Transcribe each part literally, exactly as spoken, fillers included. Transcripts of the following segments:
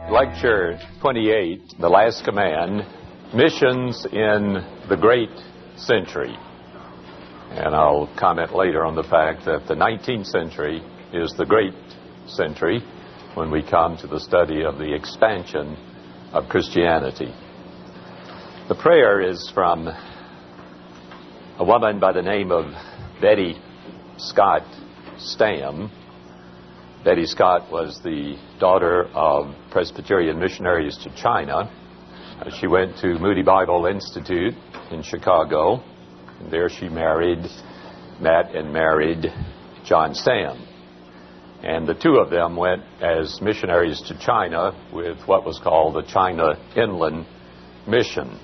Lecture twenty-eight, The Last Command, Missions in the Great Century. And I'll comment later on the fact that the nineteenth century is the great century when we come to the study of the expansion of Christianity. The prayer is from a woman by the name of Betty Scott Stam. Betty Scott was the daughter of Presbyterian missionaries to China. Uh, she went to Moody Bible Institute in Chicago. And there she married, met and married John Stam. And the two of them went as missionaries to China with what was called the China Inland Mission.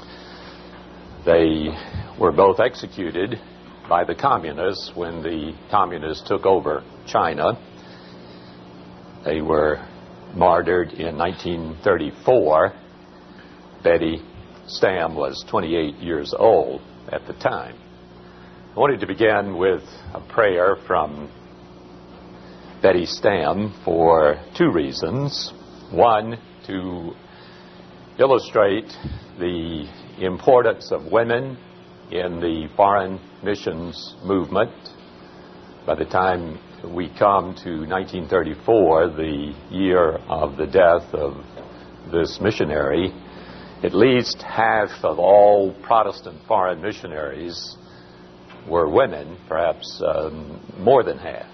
They were both executed by the communists when the communists took over China. They were martyred in nineteen thirty-four. Betty Stam was twenty-eight years old at the time. I wanted to begin with a prayer from Betty Stam for two reasons. One, to illustrate the importance of women in the foreign missions movement. By the time we come to nineteen thirty-four, the year of the death of this missionary, at least half of all Protestant foreign missionaries were women, perhaps um, more than half.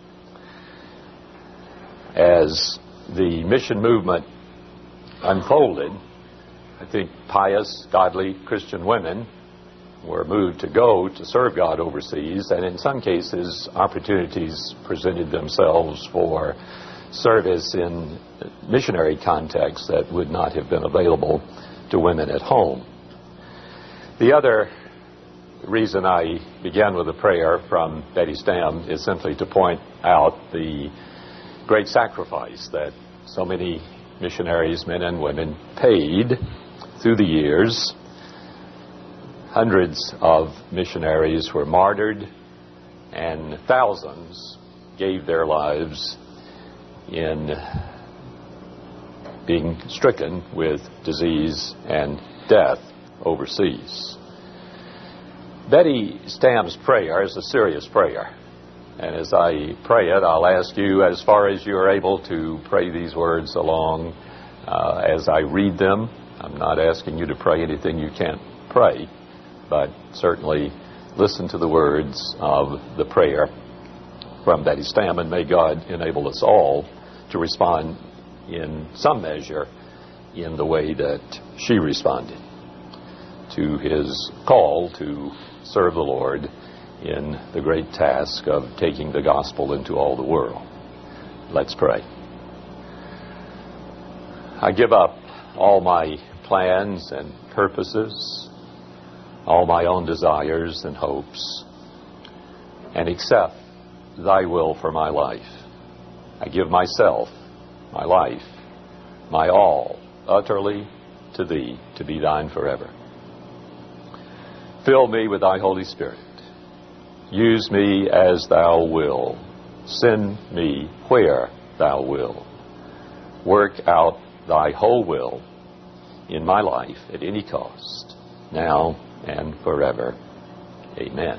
As the mission movement unfolded, I think pious, godly Christian women were moved to go to serve God overseas, and in some cases opportunities presented themselves for service in missionary contexts that would not have been available to women at home. The other reason I began with a prayer from Betty Stam is simply to point out the great sacrifice that so many missionaries, men and women, paid through the years. Hundreds of missionaries were martyred, and thousands gave their lives in being stricken with disease and death overseas. Betty Stam's prayer is a serious prayer. And as I pray it, I'll ask you, as far as you are able, to pray these words along uh, as I read them. I'm not asking you to pray anything you can't pray, but certainly listen to the words of the prayer from Betty Stam, and may God enable us all to respond in some measure in the way that she responded to his call to serve the Lord in the great task of taking the gospel into all the world. Let's pray. I give up all my plans and purposes, all my own desires and hopes, and accept thy will for my life. I give myself, my life, my all, utterly to thee, to be thine forever. Fill me with thy Holy Spirit. Use me as thou wilt. Send me where thou wilt. Work out thy whole will in my life at any cost, now and forever. Amen.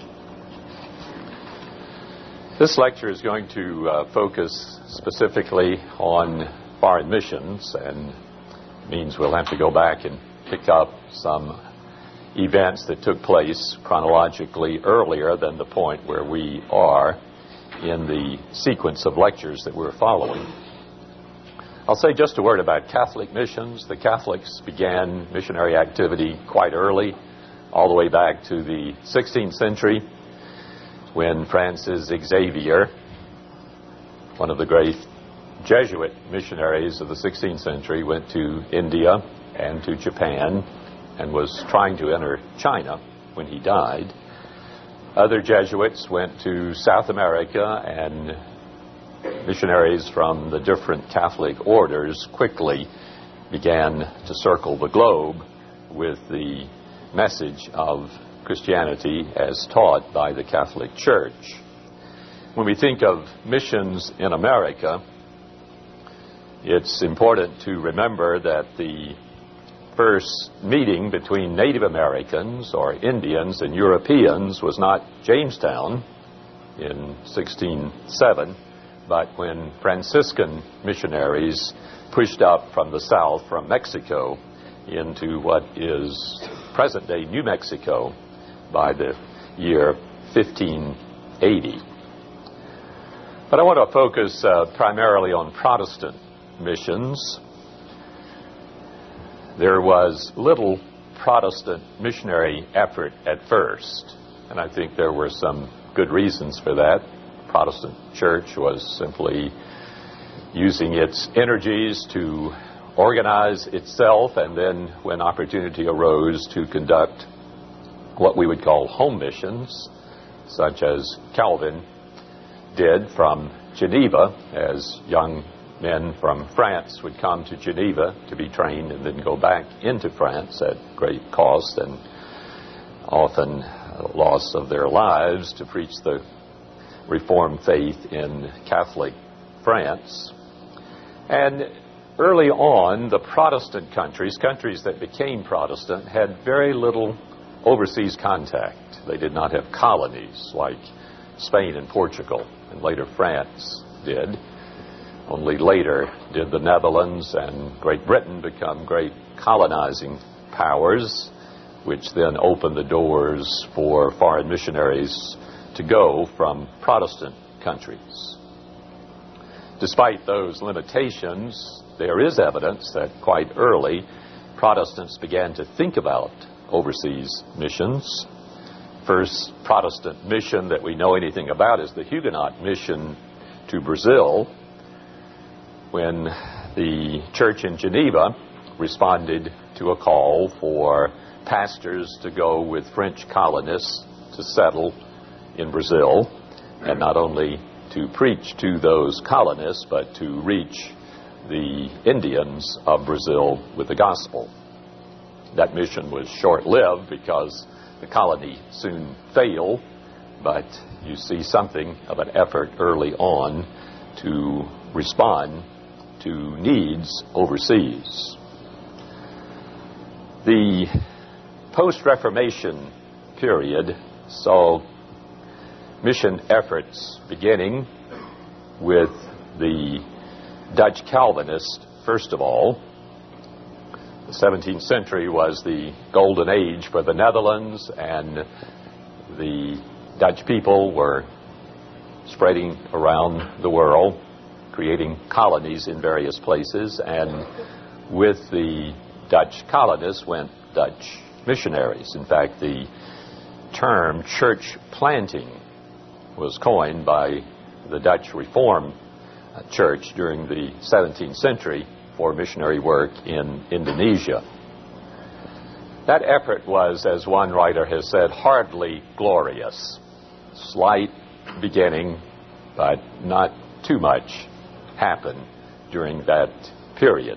This lecture is going to uh, focus specifically on foreign missions, and means we'll have to go back and pick up some events that took place chronologically earlier than the point where we are in the sequence of lectures that we're following. I'll say just a word about Catholic missions. The Catholics began missionary activity quite early, all the way back to the sixteenth century, when Francis Xavier, one of the great Jesuit missionaries of the sixteenth century, went to India and to Japan and was trying to enter China when he died. Other Jesuits went to South America, and missionaries from the different Catholic orders quickly began to circle the globe with the message of Christianity as taught by the Catholic Church. When we think of missions in America, it's important to remember that the first meeting between Native Americans or Indians and Europeans was not Jamestown in sixteen oh seven, but when Franciscan missionaries pushed up from the south, from Mexico, into what is present-day New Mexico by the year fifteen eighty. But I want to focus uh, primarily on Protestant missions. There was little Protestant missionary effort at first, and I think there were some good reasons for that. The Protestant church was simply using its energies to organize itself, and then when opportunity arose to conduct what we would call home missions, such as Calvin did from Geneva, as young men from France would come to Geneva to be trained and then go back into France at great cost and often loss of their lives to preach the Reformed faith in Catholic France. And early on, the Protestant countries, countries that became Protestant, had very little overseas contact. They did not have colonies like Spain and Portugal, and later France did. Only later did the Netherlands and Great Britain become great colonizing powers, which then opened the doors for foreign missionaries to go from Protestant countries. Despite those limitations, there is evidence that quite early Protestants began to think about overseas missions. First Protestant mission that we know anything about is the Huguenot mission to Brazil, when the church in Geneva responded to a call for pastors to go with French colonists to settle in Brazil, and not only to preach to those colonists, but to reach the Indians of Brazil with the gospel. That mission was short-lived because the colony soon failed, but you see something of an effort early on to respond to needs overseas. The post-Reformation period saw mission efforts beginning with the Dutch Calvinists, first of all. The seventeenth century was the golden age for the Netherlands, and the Dutch people were spreading around the world, creating colonies in various places, and with the Dutch colonists went Dutch missionaries. In fact, the term church planting was coined by the Dutch Reformed Church during the seventeenth century for missionary work in Indonesia. That effort was, as one writer has said, hardly glorious. Slight beginning, but not too much happened during that period.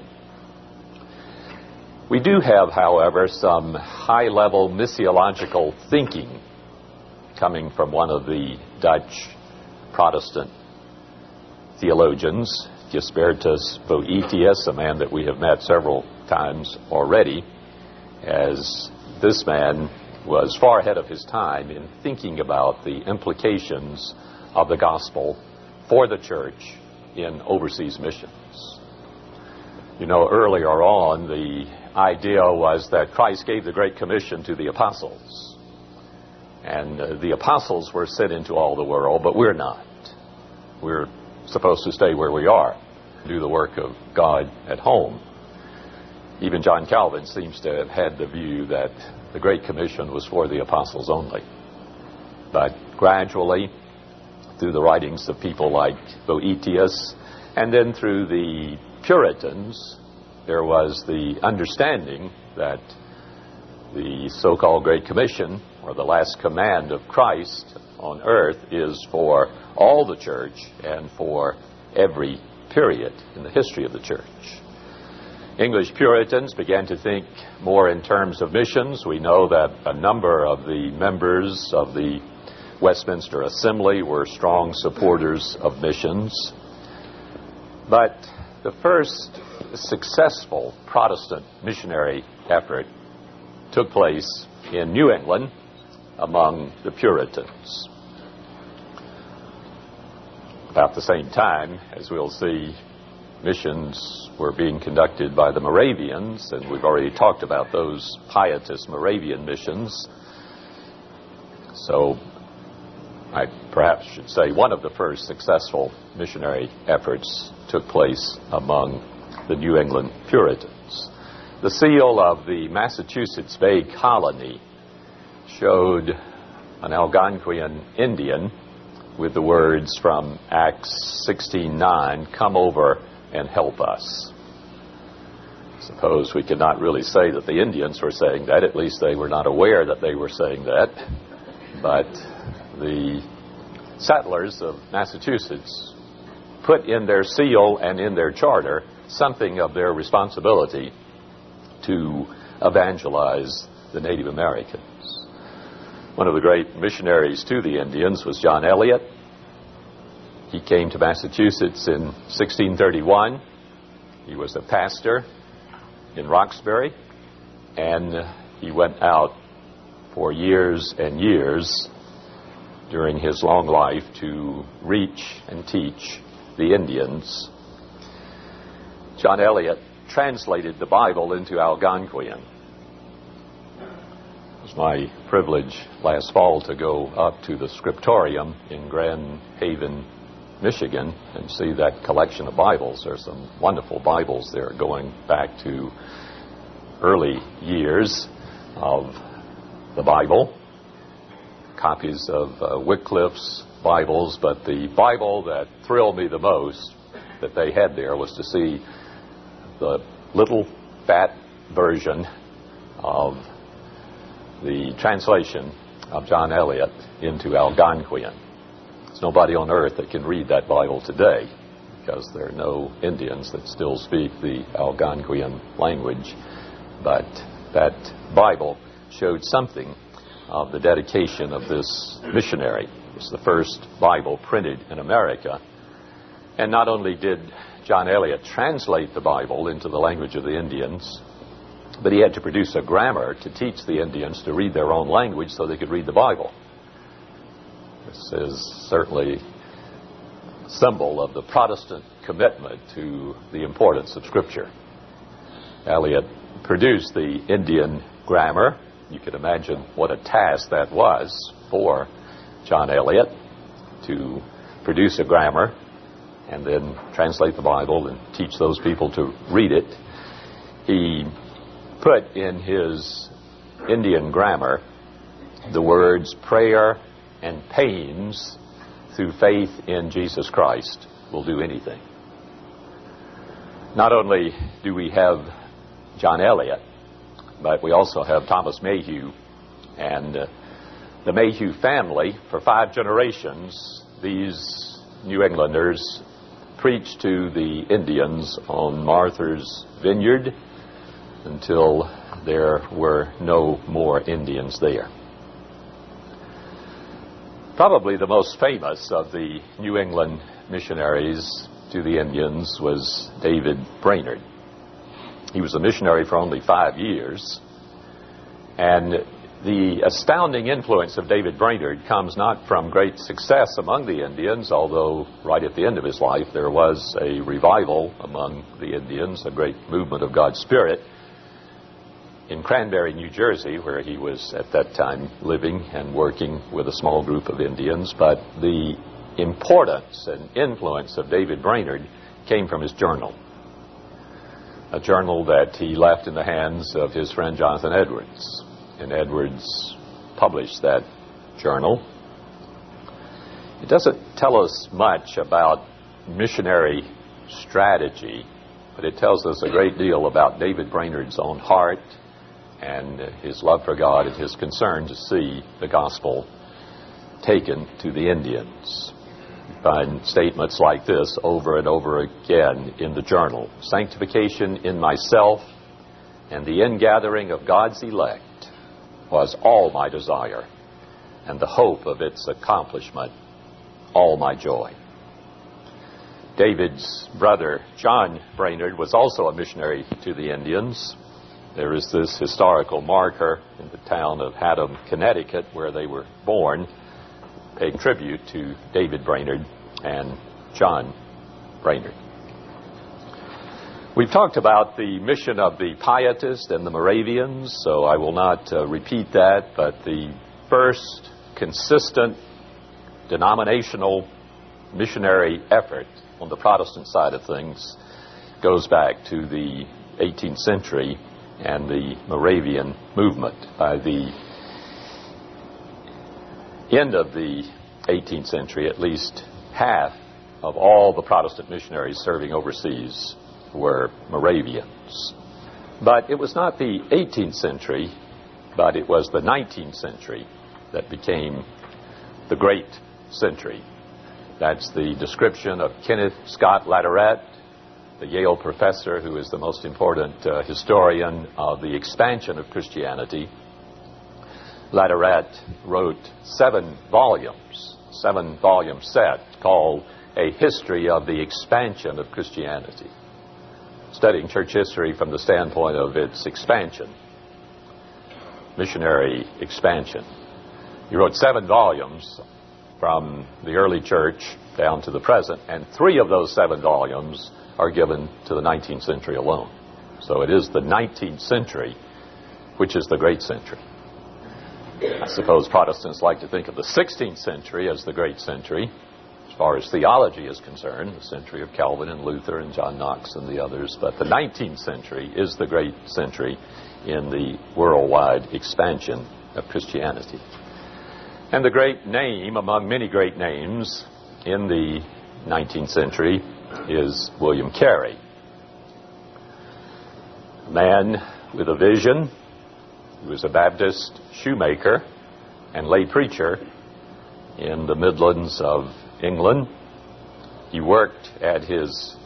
We do have, however, some high-level missiological thinking coming from one of the Dutch Protestant theologians, Gisbertus Boetius, a man that we have met several times already, as this man was far ahead of his time in thinking about the implications of the gospel for the church in overseas missions. You know, earlier on, the idea was that Christ gave the Great Commission to the apostles. And uh, the apostles were sent into all the world, but we're not. We're supposed to stay where we are, do the work of God at home. Even John Calvin seems to have had the view that the Great Commission was for the apostles only. But gradually, through the writings of people like Boetius, and then through the Puritans, there was the understanding that the so-called Great Commission, or the last command of Christ on earth, is for all the church and for every period in the history of the church. English Puritans began to think more in terms of missions. We know that a number of the members of the Westminster Assembly were strong supporters of missions. But the first successful Protestant missionary effort took place in New England among the Puritans. About the same time, as we'll see, missions were being conducted by the Moravians, and we've already talked about those pietist Moravian missions. So I perhaps should say one of the first successful missionary efforts took place among the New England Puritans. The seal of the Massachusetts Bay Colony showed an Algonquian Indian with the words from Acts sixteen nine, "Come over and help us." Suppose we could not really say that the Indians were saying that. At least they were not aware that they were saying that. But the settlers of Massachusetts put in their seal and in their charter something of their responsibility to evangelize the Native Americans. One of the great missionaries to the Indians was John Eliot. He came to Massachusetts in sixteen thirty-one. He was a pastor in Roxbury, and he went out for years and years during his long life to reach and teach the Indians. John Eliot translated the Bible into Algonquian. It was my privilege last fall to go up to the scriptorium in Grand Haven, Michigan, and see that collection of Bibles. There's some wonderful Bibles there going back to early years of the Bible, copies of uh, Wycliffe's Bibles, but the Bible that thrilled me the most that they had there was to see the little fat version of the translation of John Eliot into Algonquian. There's nobody on earth that can read that Bible today because there are no Indians that still speak the Algonquian language. But that Bible showed something of the dedication of this missionary. It was the first Bible printed in America. And not only did John Eliot translate the Bible into the language of the Indians, but he had to produce a grammar to teach the Indians to read their own language so they could read the Bible. This is certainly a symbol of the Protestant commitment to the importance of Scripture. Eliot produced the Indian grammar. You can imagine what a task that was for John Eliot to produce a grammar and then translate the Bible and teach those people to read it. He put in his Indian grammar the words prayer and pains through faith in Jesus Christ will do anything. Not only do we have John Eliot, but we also have Thomas Mayhew. And uh, the Mayhew family, for five generations, these New Englanders preached to the Indians on Martha's Vineyard until there were no more Indians there. Probably the most famous of the New England missionaries to the Indians was David Brainerd. He was a missionary for only five years. And the astounding influence of David Brainerd comes not from great success among the Indians, although right at the end of his life there was a revival among the Indians, a great movement of God's Spirit in Cranberry, New Jersey, where he was at that time living and working with a small group of Indians. But the importance and influence of David Brainerd came from his journal, a journal that he left in the hands of his friend Jonathan Edwards. And Edwards published that journal. It doesn't tell us much about missionary strategy, but it tells us a great deal about David Brainerd's own heart and his love for God and his concern to see the gospel taken to the Indians. You find statements like this over and over again in the journal. Sanctification in myself and the ingathering of God's elect was all my desire, and the hope of its accomplishment all my joy. David's brother, John Brainerd, was also a missionary to the Indians. There is this historical marker in the town of Haddam, Connecticut, where they were born, paying tribute to David Brainerd and John Brainerd. We've talked about the mission of the Pietists and the Moravians, so I will not uh, repeat that, but the first consistent denominational missionary effort on the Protestant side of things goes back to the eighteenth century and the Moravian movement. By the end of the eighteenth century, at least half of all the Protestant missionaries serving overseas were Moravians. But it was not the eighteenth century, but it was the nineteenth century that became the great century. That's the description of Kenneth Scott Latourette, the Yale professor who is the most important uh, historian of the expansion of Christianity. Latourette wrote seven volumes, seven volume set called A History of the Expansion of Christianity, studying church history from the standpoint of its expansion, missionary expansion. He wrote seven volumes from the early church down to the present, and three of those seven volumes are given to the nineteenth century alone. So it is the nineteenth century which is the great century. I suppose Protestants like to think of the sixteenth century as the great century, as far as theology is concerned, the century of Calvin and Luther and John Knox and the others, but the nineteenth century is the great century in the worldwide expansion of Christianity. And the great name among many great names in the nineteenth century is William Carey. A man with a vision. He was a Baptist shoemaker and lay preacher in the Midlands of England. He worked at his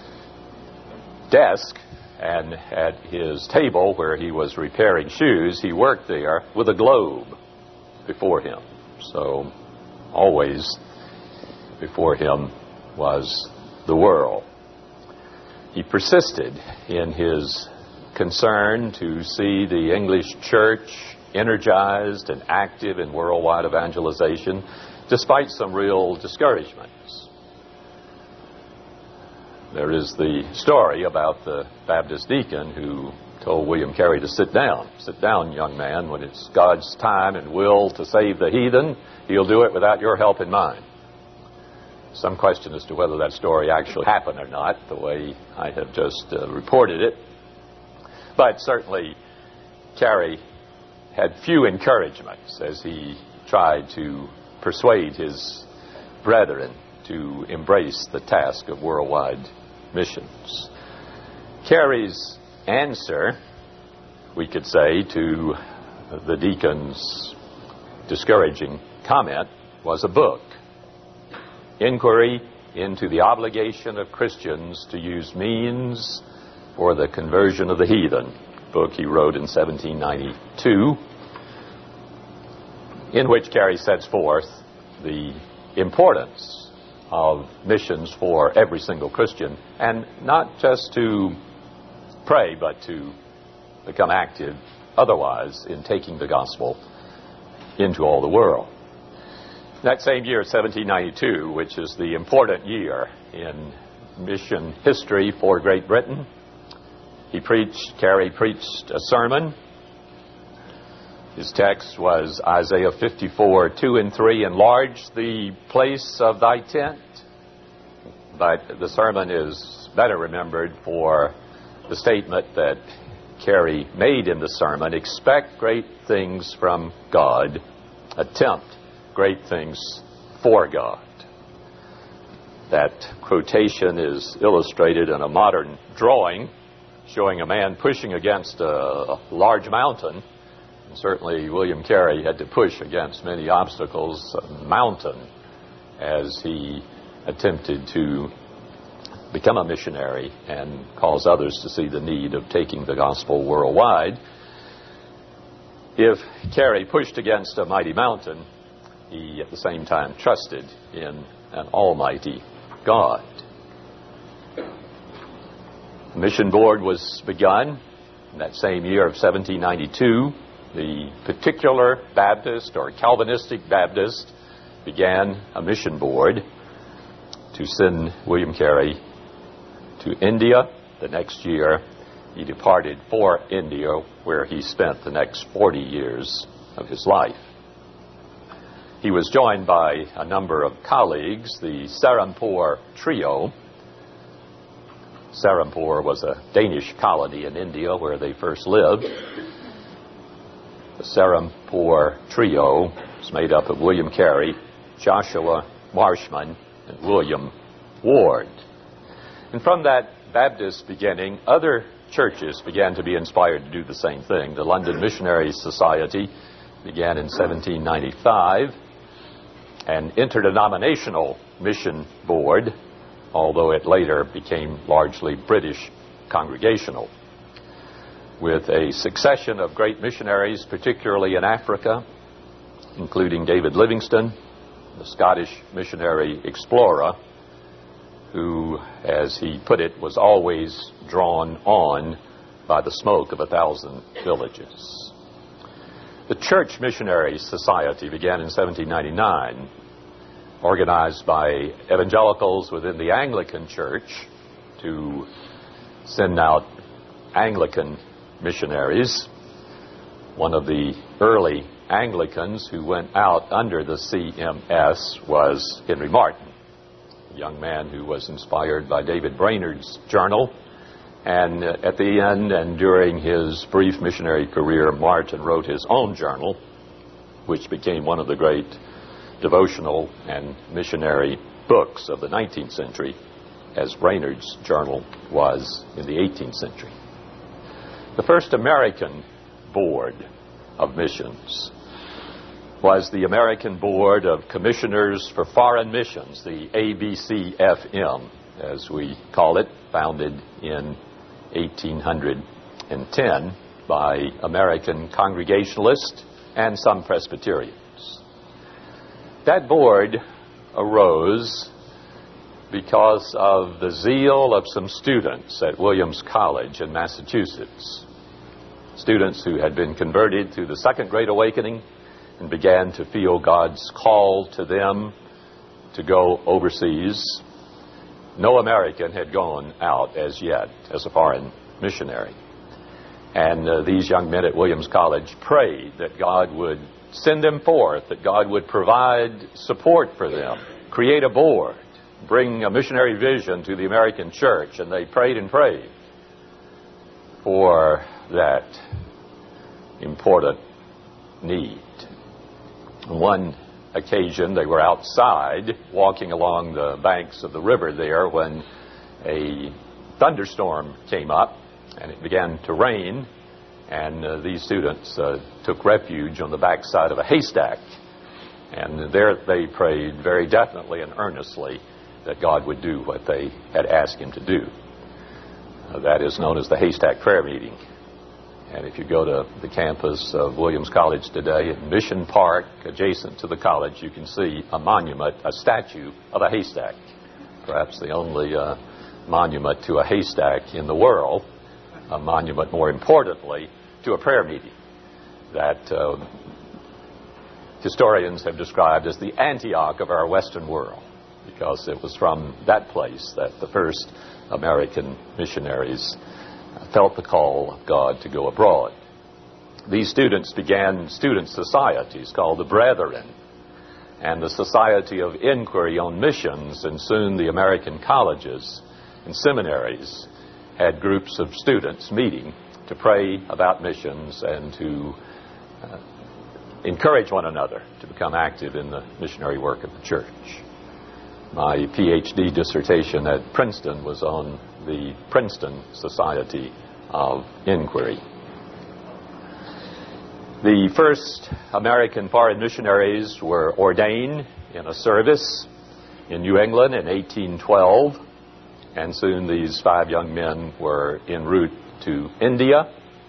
desk and at his table where he was repairing shoes. He worked there with a globe before him. So always before him was the world. He persisted in his concern to see the English church energized and active in worldwide evangelization, despite some real discouragements. There is the story about the Baptist deacon who told William Carey to sit down. Sit down, young man. When it's God's time and will to save the heathen, He'll do it without your help in mind. Some question as to whether that story actually happened or not, the way I have just uh, reported it. But certainly, Carey had few encouragements as he tried to persuade his brethren to embrace the task of worldwide missions. Carey's answer, we could say, to the deacon's discouraging comment was a book, Inquiry into the Obligation of Christians to Use Means for the Conversion of the Heathen, book he wrote in seventeen ninety-two, in which Carey sets forth the importance of missions for every single Christian, and not just to pray, but to become active otherwise in taking the gospel into all the world. That same year, seventeen ninety-two, which is the important year in mission history for Great Britain, he preached, Carey preached a sermon. His text was Isaiah fifty-four, two and three, enlarge the place of thy tent. But the sermon is better remembered for the statement that Carey made in the sermon: expect great things from God, attempt great things for God. That quotation is illustrated in a modern drawing showing a man pushing against a large mountain. And certainly William Carey had to push against many obstacles, a mountain, as he attempted to become a missionary and cause others to see the need of taking the gospel worldwide. If Carey pushed against a mighty mountain, he at the same time trusted in an almighty God. A mission board was begun in that same year of seventeen ninety-two. The Particular Baptist or Calvinistic Baptist began a mission board to send William Carey to India. The next year, he departed for India, where he spent the next forty years of his life. He was joined by a number of colleagues, the Serampore Trio. Serampore was a Danish colony in India where they first lived. The Serampore Trio was made up of William Carey, Joshua Marshman, and William Ward. And from that Baptist beginning, other churches began to be inspired to do the same thing. The London Missionary Society began in seventeen ninety-five. An interdenominational mission board, although it later became largely British congregational, with a succession of great missionaries, particularly in Africa, including David Livingstone, the Scottish missionary explorer, who, as he put it, was always drawn on by the smoke of a thousand villages. The Church Missionary Society began in seventeen ninety-nine, organized by evangelicals within the Anglican Church to send out Anglican missionaries. One of the early Anglicans who went out under the C M S was Henry Martin, a young man who was inspired by David Brainerd's journal. And at the end and during his brief missionary career, Martin wrote his own journal, which became one of the great devotional and missionary books of the nineteenth century, as Brainerd's journal was in the eighteenth century. The first American board of missions was the American Board of Commissioners for Foreign Missions, the A B C F M, as we call it, founded in eighteen ten by American Congregationalists and some Presbyterians. That board arose because of the zeal of some students at Williams College in Massachusetts, students who had been converted through the Second Great Awakening and began to feel God's call to them to go overseas. No American had gone out as yet as a foreign missionary. And uh, these young men at Williams College prayed that God would send them forth, that God would provide support for them, create a board, bring a missionary vision to the American church. And they prayed and prayed for that important need. On one occasion, they were outside walking along the banks of the river there when a thunderstorm came up and it began to rain, and uh, these students uh, took refuge on the backside of a haystack. And there they prayed very definitely and earnestly that God would do what they had asked him to do. Uh, that is known as the haystack prayer meeting. And if you go to the campus of Williams College today, at Mission Park, adjacent to the college, you can see a monument, a statue of a haystack. Perhaps the only uh, monument to a haystack in the world. A monument, more importantly, to a prayer meeting that uh, historians have described as the Antioch of our Western world, because it was from that place that the first American missionaries felt the call of God to go abroad. These students began student societies called the Brethren and the Society of Inquiry on Missions, and soon the American colleges and seminaries had groups of students meeting to pray about missions and to uh, encourage one another to become active in the missionary work of the church. My PhD dissertation at Princeton was on the Princeton Society of Inquiry. The first American foreign missionaries were ordained in a service in New England in eighteen twelve, and soon these five young men were en route to India.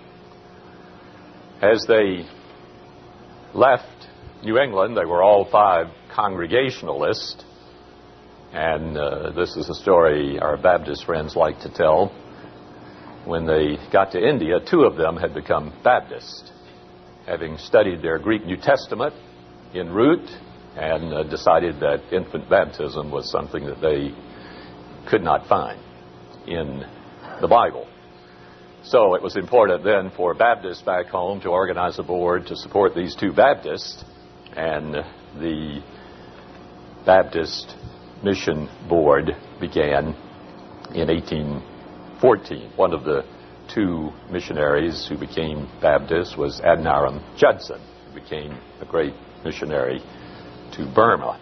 As they left New England, they were all five Congregationalists, and uh, this is a story our Baptist friends like to tell. when they got to India, two of them had become Baptist, having studied their Greek New Testament en route and uh, decided that infant baptism was something that they could not find in the Bible. So it was important then for Baptists back home to organize a board to support these two Baptists, and the Baptist Mission Board began in eighteen fourteen. One of the two missionaries who became Baptists was Adoniram Judson, who became a great missionary to Burma.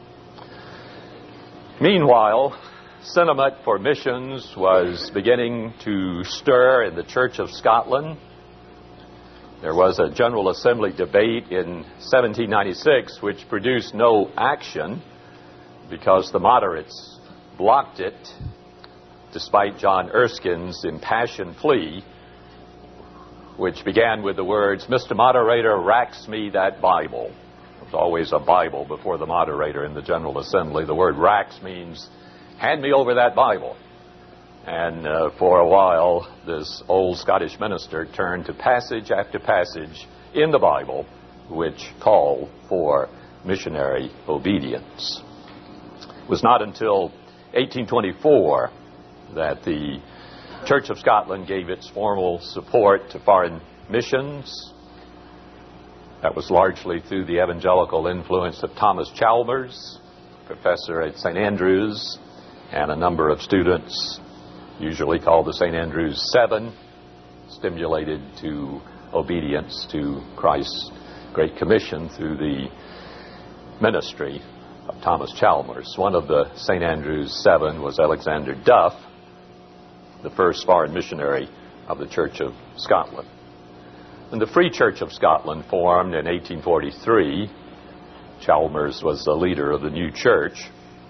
Meanwhile, sentiment for missions was beginning to stir in the Church of Scotland. There was a General Assembly debate in seventeen ninety-six which produced no action because the moderates blocked it, despite John Erskine's impassioned plea, which began with the words, "Mister Moderator, racks me that Bible." There's always a Bible before the moderator in the General Assembly. The word racks means, hand me over that Bible. And uh, for a while, this old Scottish minister turned to passage after passage in the Bible which called for missionary obedience. It was not until eighteen twenty-four that the Church of Scotland gave its formal support to foreign missions. That was largely through the evangelical influence of Thomas Chalmers, professor at Saint Andrews, and a number of students, usually called the Saint Andrews Seven, stimulated to obedience to Christ's Great Commission through the ministry of Thomas Chalmers. One of the Saint Andrews Seven was Alexander Duff, the first foreign missionary of the Church of Scotland. And the Free Church of Scotland formed in eighteen forty-three. Chalmers was the leader of the new church.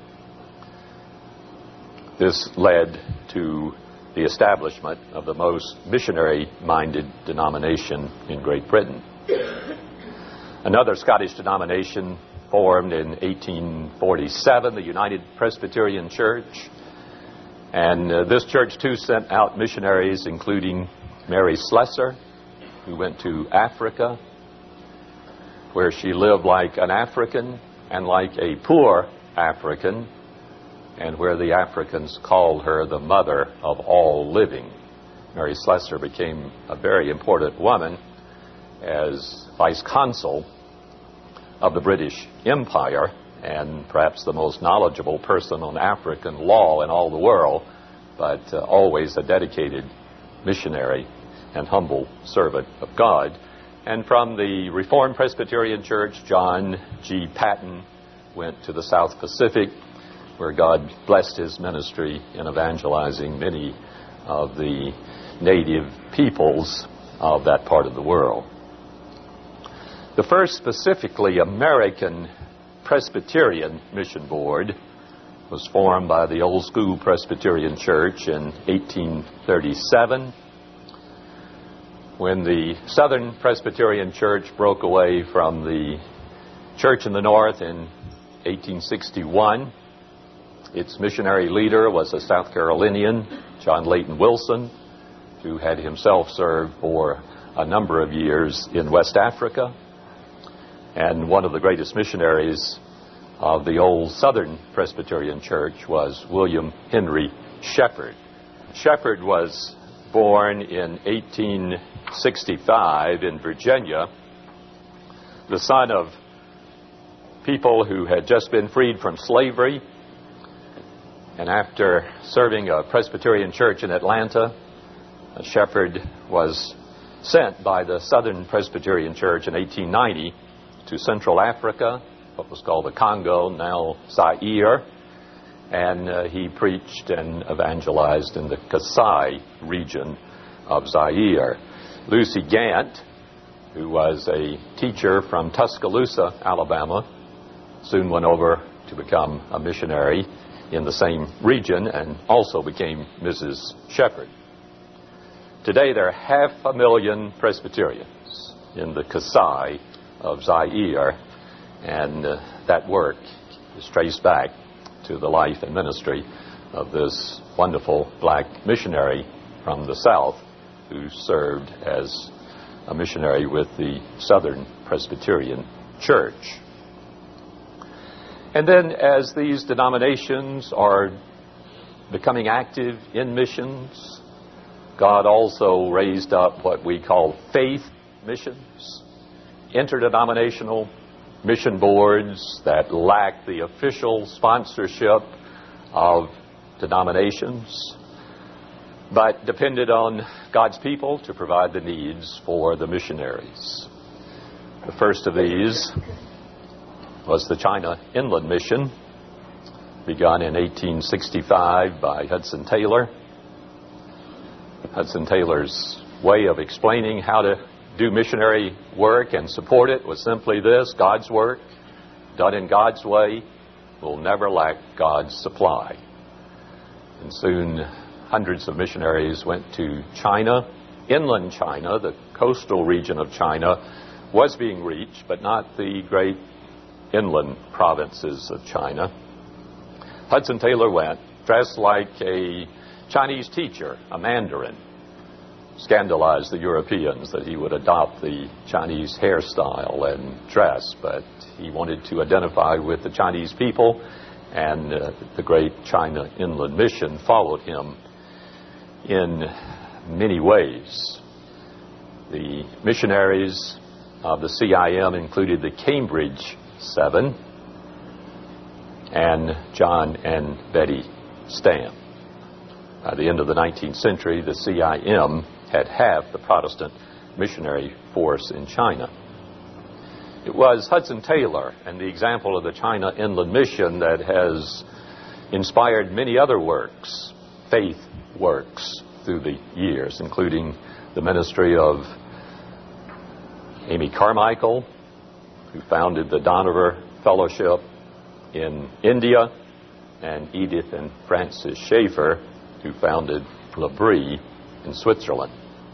This led to the establishment of the most missionary-minded denomination in Great Britain. Another Scottish denomination formed in eighteen forty-seven, the United Presbyterian Church. And uh, this church, too, sent out missionaries, including Mary Slessor, who went to Africa, where she lived like an African and like a poor African, and where the Africans called her the mother of all living. Mary Slessor became a very important woman as vice consul of the British Empire, and perhaps the most knowledgeable person on African law in all the world, but uh, always a dedicated missionary and humble servant of God. And from the Reformed Presbyterian Church, John G. Patton went to the South Pacific, where God blessed his ministry in evangelizing many of the native peoples of that part of the world. The first specifically American Presbyterian Mission Board was formed by the Old School Presbyterian Church in eighteen thirty-seven. When the Southern Presbyterian Church broke away from the church in the North in eighteen sixty-one, its missionary leader was a South Carolinian, John Layton Wilson, who had himself served for a number of years in West Africa. And one of the greatest missionaries of the old Southern Presbyterian Church was William Henry Shepherd. Shepherd was born in eighteen sixty-five in Virginia, the son of people who had just been freed from slavery. And after serving a Presbyterian church in Atlanta, Shepherd was sent by the Southern Presbyterian Church in eighteen ninety to Central Africa, what was called the Congo, now Zaire, and uh, he preached and evangelized in the Kasai region of Zaire. Lucy Gant, who was a teacher from Tuscaloosa, Alabama, soon went over to become a missionary in the same region and also became Missus Shepherd. Today there are half a million Presbyterians in the Kasai of Zaire, and uh, that work is traced back to the life and ministry of this wonderful black missionary from the south who served as a missionary with the Southern Presbyterian Church. And then as these denominations are becoming active in missions, God also raised up what we call faith missions, interdenominational mission boards that lack the official sponsorship of denominations, but depended on God's people to provide the needs for the missionaries. The first of these was the China Inland Mission, begun in eighteen sixty-five by Hudson Taylor. Hudson Taylor's way of explaining how to do missionary work and support it was simply this: God's work, done in God's way, will never lack God's supply. And soon hundreds of missionaries went to China. Inland China, the coastal region of China, was being reached, but not the great inland provinces of China. Hudson Taylor went dressed like a Chinese teacher, a Mandarin. Scandalized the Europeans that he would adopt the Chinese hairstyle and dress, but he wanted to identify with the Chinese people, and uh, the great China Inland Mission followed him in many ways. The missionaries of the C I M included the Cambridge Seven and John and Betty Stam. By the end of the nineteenth century, the C I M had half the Protestant missionary force in China. It was Hudson Taylor and the example of the China Inland Mission that has inspired many other works, faith works, through the years, including the ministry of Amy Carmichael, who founded the Dohnavur Fellowship in India, and Edith and Francis Schaeffer, who founded L'Abri in Switzerland.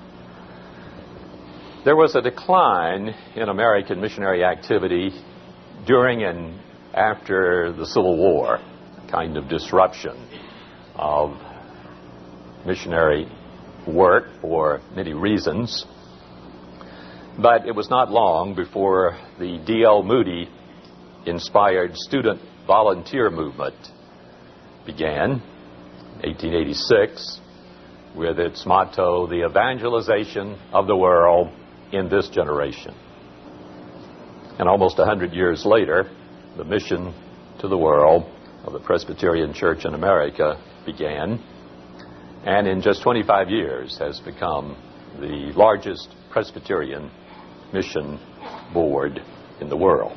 There was a decline in American missionary activity during and after the Civil War, a kind of disruption of missionary work for many reasons. But it was not long before the D L Moody inspired student volunteer movement began, eighteen eighty-six, with its motto, "The evangelization of the world in this generation." And almost a hundred years later, the mission to the world of the Presbyterian Church in America began, and in just twenty-five years has become the largest Presbyterian mission board in the world.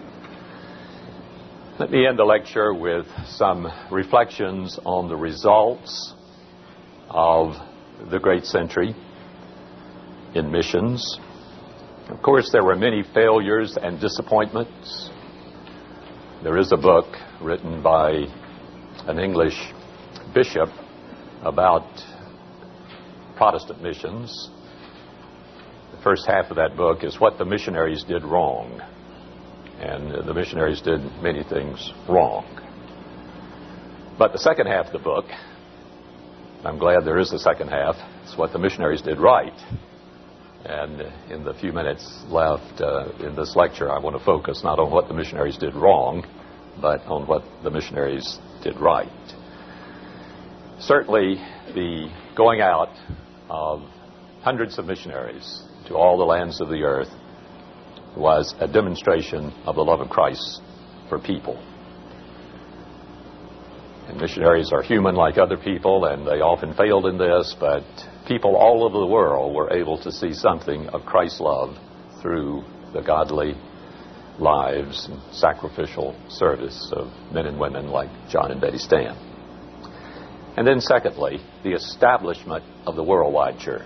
Let me end the lecture with some reflections on the results of the great century in missions. Of course, there were many failures and disappointments. There is a book written by an English bishop about Protestant missions. The first half of that book is what the missionaries did wrong. And the missionaries did many things wrong. But the second half of the book, I'm glad there is a second half, it's what the missionaries did right. And in the few minutes left uh, in this lecture, I want to focus not on what the missionaries did wrong, but on what the missionaries did right. Certainly, the going out of hundreds of missionaries to all the lands of the earth was a demonstration of the love of Christ for people. And missionaries are human like other people, and they often failed in this, but people all over the world were able to see something of Christ's love through the godly lives and sacrificial service of men and women like John and Betty Stam. And then secondly, the establishment of the worldwide church.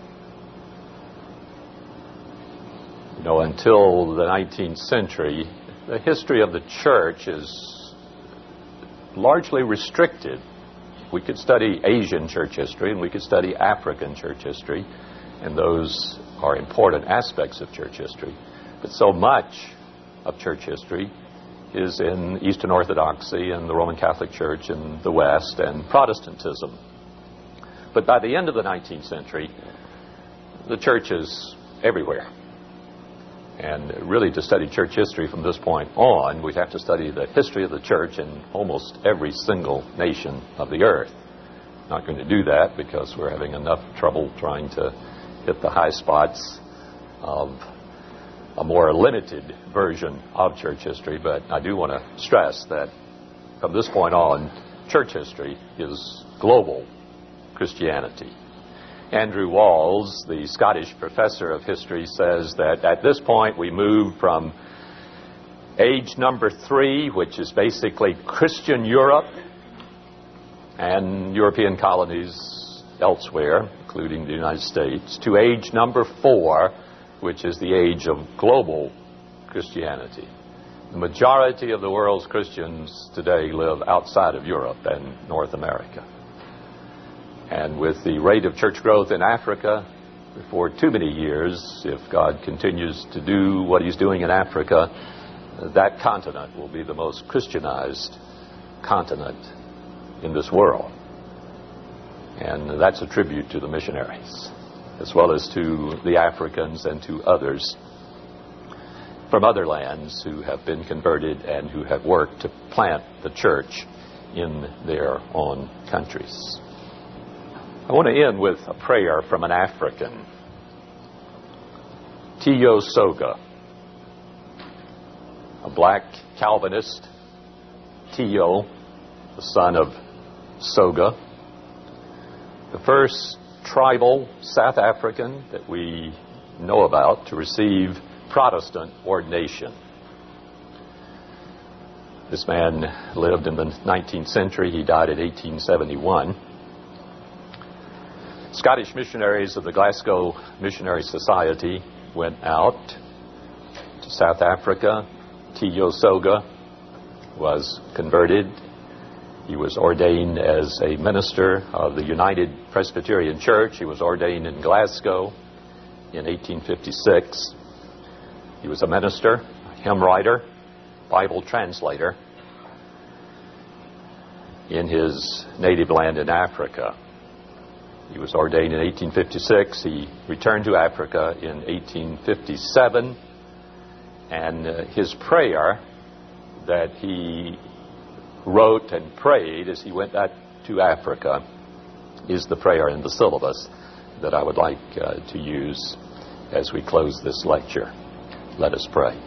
You know, until the nineteenth century, the history of the church is largely restricted. We could study Asian church history and we could study African church history, and those are important aspects of church history. But so much of church history is in Eastern Orthodoxy and the Roman Catholic Church in the West and Protestantism. But by the end of the nineteenth century, the church is everywhere. And really, to study church history from this point on, we'd have to study the history of the church in almost every single nation of the earth. Not going to do that because we're having enough trouble trying to hit the high spots of a more limited version of church history. But I do want to stress that from this point on, church history is global Christianity. Andrew Walls, the Scottish professor of history, says that at this point we move from age number three, which is basically Christian Europe and European colonies elsewhere, including the United States, to age number four, which is the age of global Christianity. The majority of the world's Christians today live outside of Europe and North America. And with the rate of church growth in Africa, before too many years, if God continues to do what He's doing in Africa, that continent will be the most Christianized continent in this world. And that's a tribute to the missionaries, as well as to the Africans and to others from other lands who have been converted and who have worked to plant the church in their own countries. I want to end with a prayer from an African, Tio Soga, a black Calvinist, Tio, the son of Soga, the first tribal South African that we know about to receive Protestant ordination. This man lived in the nineteenth century. He died in eighteen seventy-one. Scottish missionaries of the Glasgow Missionary Society went out to South Africa. Tio Soga was converted. He was ordained as a minister of the United Presbyterian Church. He was ordained in Glasgow in eighteen fifty-six. He was a minister, a hymn writer, Bible translator in his native land in Africa. He was ordained in eighteen fifty-six. He returned to Africa in eighteen fifty-seven. And uh, his prayer that he wrote and prayed as he went back to Africa is the prayer in the syllabus that I would like uh, to use as we close this lecture. Let us pray.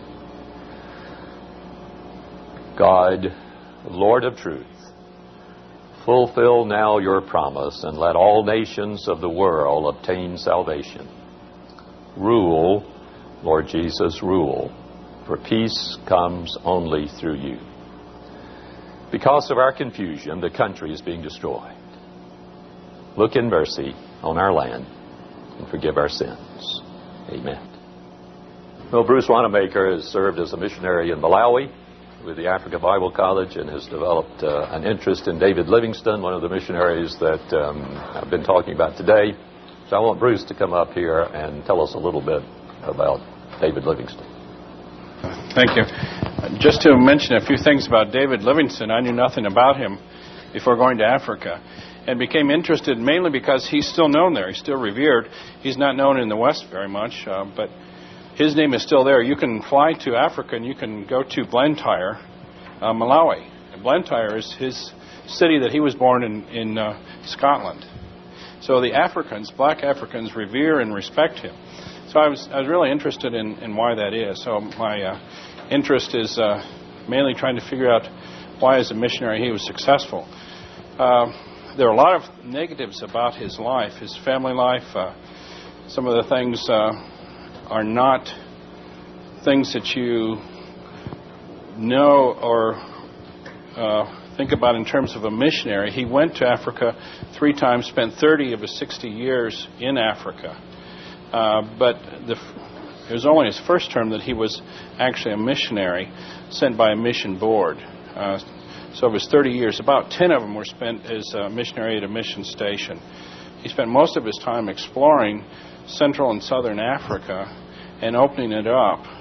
God, Lord of truth, fulfill now your promise and let all nations of the world obtain salvation. Rule, Lord Jesus, rule, for peace comes only through you. Because of our confusion, the country is being destroyed. Look in mercy on our land and forgive our sins. Amen. Well, Bruce Wanamaker has served as a missionary in Malawi with the Africa Bible College and has developed uh, an interest in David Livingstone, one of the missionaries that um, I've been talking about today. So I want Bruce to come up here and tell us a little bit about David Livingstone. Thank you. Just to mention a few things about David Livingstone, I knew nothing about him before going to Africa and became interested mainly because he's still known there. He's still revered. He's not known in the West very much, uh, but his name is still there. You can fly to Africa and you can go to Blantyre, uh, Malawi. And Blantyre is his city that he was born in, in uh, Scotland. So the Africans, black Africans, revere and respect him. So I was I was really interested in, in why that is. So my uh, interest is uh, mainly trying to figure out why, as a missionary, he was successful. Uh, there are a lot of negatives about his life, his family life. Uh, some of the things uh, are not things that you know or uh, think about in terms of a missionary. He went to Africa three times, spent thirty of his sixty years in Africa. Uh, but the, it was only his first term that he was actually a missionary sent by a mission board. Uh, so of his thirty years, about ten of them were spent as a missionary at a mission station. He spent most of his time exploring Central and Southern Africa and opening it up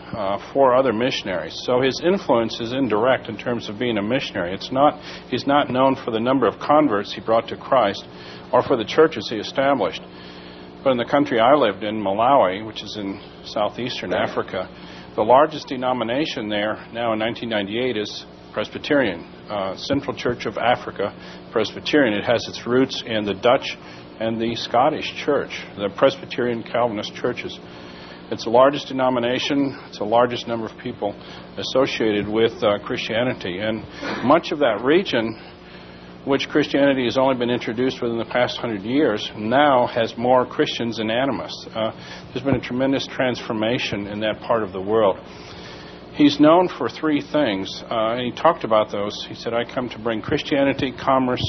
uh, four other missionaries. So his influence is indirect in terms of being a missionary. It's not, he's not known for the number of converts he brought to Christ or for the churches he established. But in the country I lived in, Malawi, which is in southeastern Africa, the largest denomination there now in nineteen ninety-eight is Presbyterian, uh, Central Church of Africa, Presbyterian. It has its roots in the Dutch and the Scottish Church, the Presbyterian Calvinist churches. It's the largest denomination. It's the largest number of people associated with uh, Christianity. And much of that region, which Christianity has only been introduced within the past hundred years, now has more Christians than animists. Uh, there's been a tremendous transformation in that part of the world. He's known for three things, uh, and he talked about those. He said, I come to bring Christianity, commerce,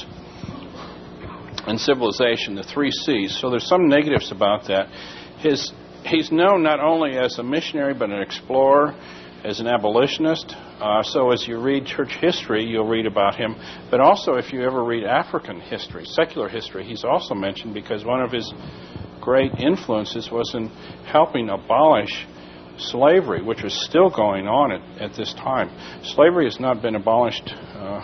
and civilization, the three C's. So there's some negatives about that. His, he's known not only as a missionary, but an explorer, as an abolitionist. Uh, so as you read church history, you'll read about him. But also if you ever read African history, secular history, he's also mentioned because one of his great influences was in helping abolish slavery, which was still going on at, at this time. Slavery has not been abolished uh,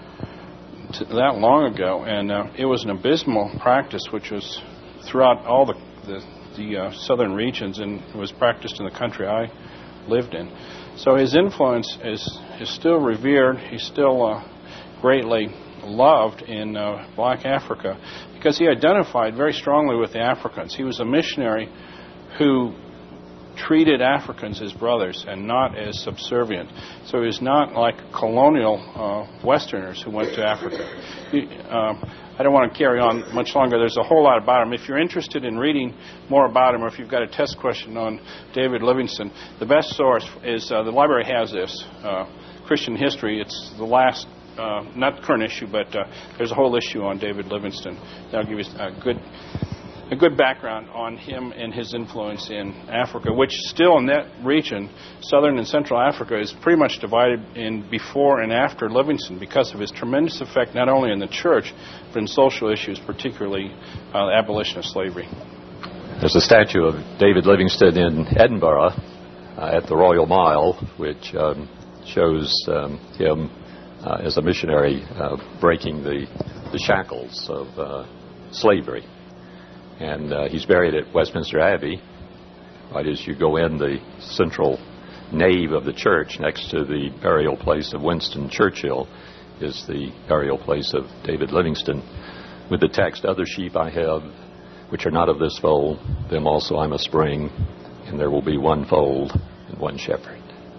t- that long ago, and uh, it was an abysmal practice which was throughout all the, the, the uh, southern regions, and was practiced in the country I lived in. So his influence is, is still revered. He's still uh, greatly loved in uh, black Africa because he identified very strongly with the Africans. He was a missionary who treated Africans as brothers and not as subservient. So he was not like colonial uh, Westerners who went to Africa. He, uh, I don't want to carry on much longer. There's a whole lot about him. If you're interested in reading more about him, or if you've got a test question on David Livingstone, the best source is, uh, the library has this, uh, Christian History. It's the last, uh, not current issue, but uh, there's a whole issue on David Livingstone. That'll give you a good a good background on him and his influence in Africa, which still in that region, southern and central Africa, is pretty much divided in before and after Livingstone because of his tremendous effect not only in the church, but in social issues, particularly uh, the abolition of slavery. There's a statue of David Livingstone in Edinburgh uh, at the Royal Mile, which um, shows um, him uh, as a missionary uh, breaking the, the shackles of uh, slavery. And uh, he's buried at Westminster Abbey. Right as you go in the central nave of the church, next to the burial place of Winston Churchill, is the burial place of David Livingstone, with the text, "Other sheep I have, which are not of this fold, them also I must bring, and there will be one fold and one shepherd."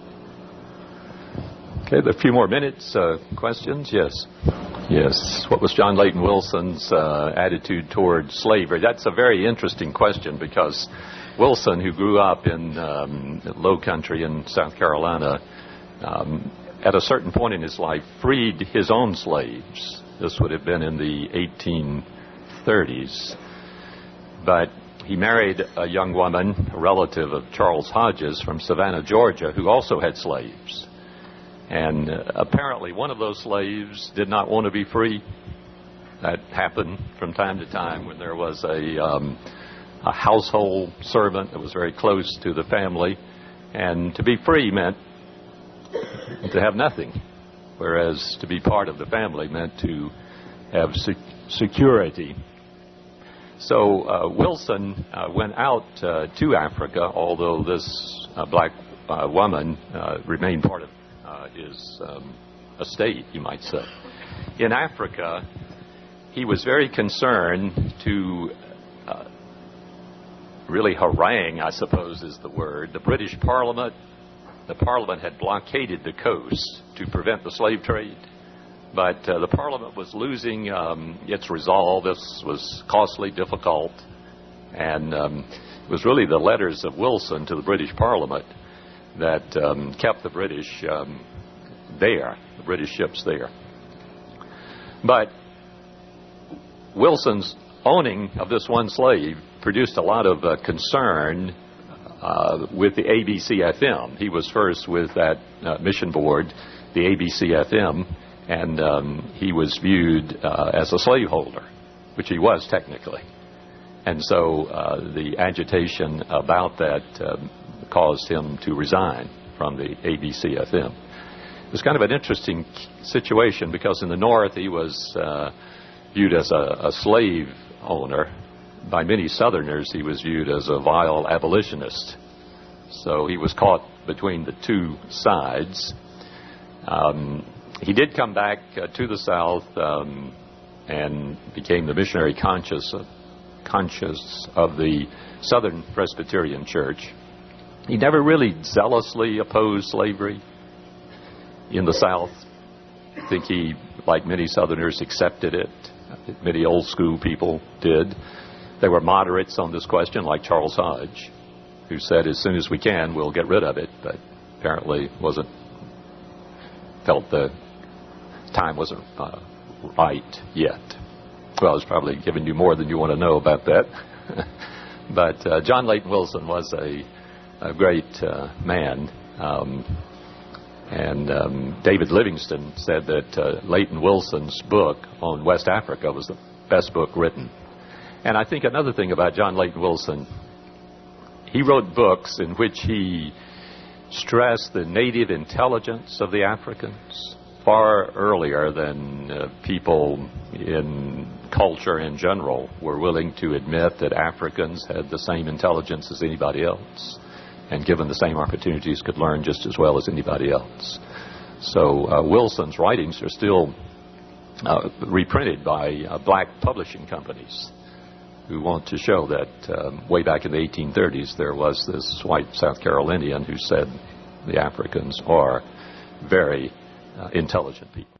Okay, a few more minutes. Uh, questions? Yes. Yes. What was John Layton Wilson's uh, attitude toward slavery? That's a very interesting question because Wilson, who grew up in um, Low Country in South Carolina, um, at a certain point in his life freed his own slaves. This would have been in the eighteen thirties. But he married a young woman, a relative of Charles Hodges from Savannah, Georgia, who also had slaves. And uh, apparently one of those slaves did not want to be free. That happened from time to time when there was a, um, a household servant that was very close to the family. And to be free meant to have nothing, whereas to be part of the family meant to have sec- security. So uh, Wilson uh, went out uh, to Africa, although this uh, black uh, woman uh, remained part of uh, his um, estate, you might say. In Africa, he was very concerned to uh, really harangue, I suppose is the word, the British Parliament. The Parliament had blockaded the coast to prevent the slave trade. But uh, the Parliament was losing um, its resolve. This was costly, difficult. And um, it was really the letters of Wilson to the British Parliament that um, kept the British um, there, the British ships there. But Wilson's owning of this one slave produced a lot of uh, concern uh, with the A B C F M. He was first with that uh, mission board, the A B C F M, and um, he was viewed uh, as a slaveholder, which he was technically. And so uh, the agitation about that um, caused him to resign from the A B C F M. It was kind of an interesting situation because in the North he was uh, viewed as a, a slave owner. By many Southerners he was viewed as a vile abolitionist. So he was caught between the two sides. Um, he did come back uh, to the South um, and became the missionary conscious of, conscious of the Southern Presbyterian Church. He never really zealously opposed slavery in the South. I think he, like many Southerners, accepted it. Many old school people did. They were moderates on this question, like Charles Hodge, who said, as soon as we can, we'll get rid of it, but apparently wasn't, felt the time wasn't uh, right yet. Well, I was probably giving you more than you want to know about that. But uh, John Layton Wilson was a, a great uh, man. Um, and um, David Livingstone said that uh, Layton Wilson's book on West Africa was the best book written. And I think another thing about John Layton Wilson, he wrote books in which he stressed the native intelligence of the Africans far earlier than uh, people in culture in general were willing to admit that Africans had the same intelligence as anybody else, and given the same opportunities could learn just as well as anybody else. So uh, Wilson's writings are still uh, reprinted by uh, black publishing companies who want to show that um, way back in the eighteen thirties there was this white South Carolinian who said the Africans are very uh, intelligent people.